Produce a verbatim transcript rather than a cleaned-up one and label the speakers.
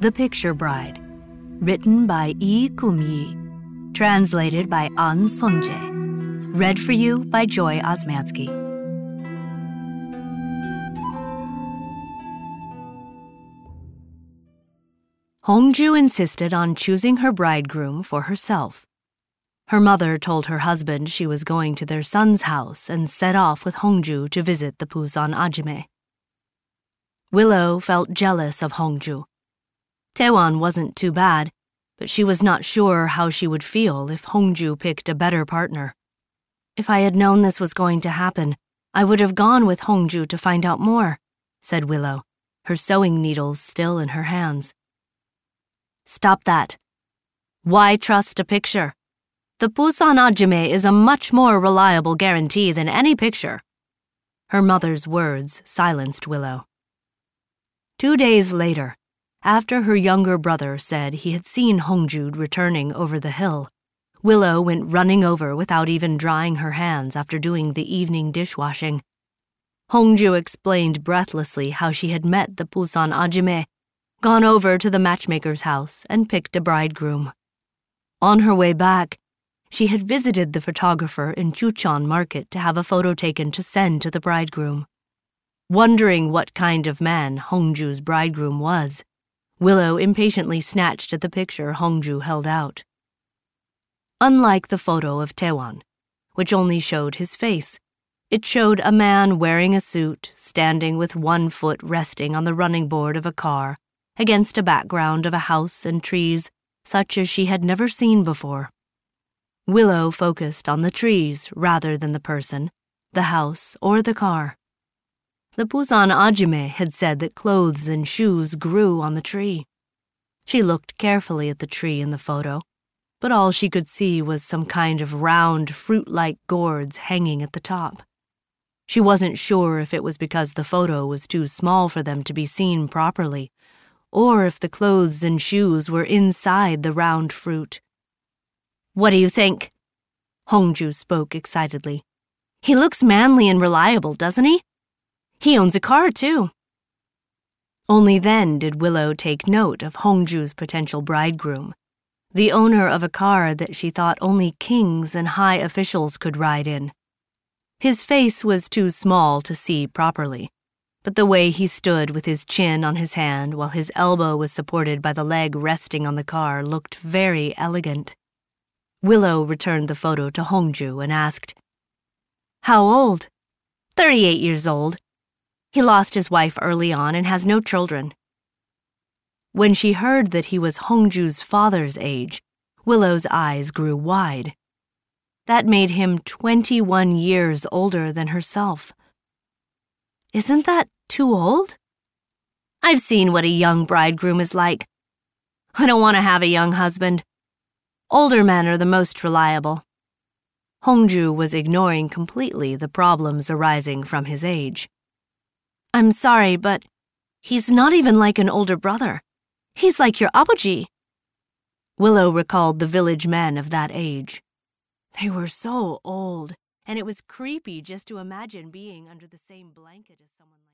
Speaker 1: The Picture Bride, written by Lee Kum-yi, translated by An Sonjae, read for you by Joy Osmansky. Hongju insisted on choosing her bridegroom for herself. Her mother told her husband she was going to their son's house and set off with Hongju to visit the Busan Ajime. Willow felt jealous of Hongju. Taewon wasn't too bad, but she was not sure how she would feel if Hongju picked a better partner. "If I had known this was going to happen, I would have gone with Hongju to find out more," said Willow, her sewing needles still in her hands. "Stop that. Why trust a picture? The Busan Ajime is a much more reliable guarantee than any picture." Her mother's words silenced Willow. Two days later, after her younger brother said he had seen Hongju returning over the hill, Willow went running over without even drying her hands after doing the evening dishwashing. Hongju explained breathlessly how she had met the Busan Ajime, gone over to the matchmaker's house, and picked a bridegroom. On her way back, she had visited the photographer in Jucheon Market to have a photo taken to send to the bridegroom. Wondering what kind of man Hongju's bridegroom was, Willow impatiently snatched at the picture Hongju held out. Unlike the photo of Taewon, which only showed his face, it showed a man wearing a suit, standing with one foot resting on the running board of a car against a background of a house and trees such as she had never seen before. Willow focused on the trees rather than the person, the house, or the car. The Busan Ajime had said that clothes and shoes grew on the tree. She looked carefully at the tree in the photo, but all she could see was some kind of round, fruit-like gourds hanging at the top. She wasn't sure if it was because the photo was too small for them to be seen properly, or if the clothes and shoes were inside the round fruit. "What do you think?" Hongju spoke excitedly. "He looks manly and reliable, doesn't he? He owns a car, too." Only then did Willow take note of Hongju's potential bridegroom, the owner of a car that she thought only kings and high officials could ride in. His face was too small to see properly, but the way he stood with his chin on his hand while his elbow was supported by the leg resting on the car looked very elegant. Willow returned the photo to Hongju and asked, "How old?" Thirty-eight years old. He lost his wife early on and has no children." When she heard that he was Hongju's father's age, Willow's eyes grew wide. That made him twenty-one years older than herself. "Isn't that too old?" "I've seen what a young bridegroom is like. I don't want to have a young husband. Older men are the most reliable." Hongju was ignoring completely the problems arising from his age. "I'm sorry, but he's not even like an older brother. He's like your abuji." Willow recalled the village men of that age. They were so old, and it was creepy just to imagine being under the same blanket as someone like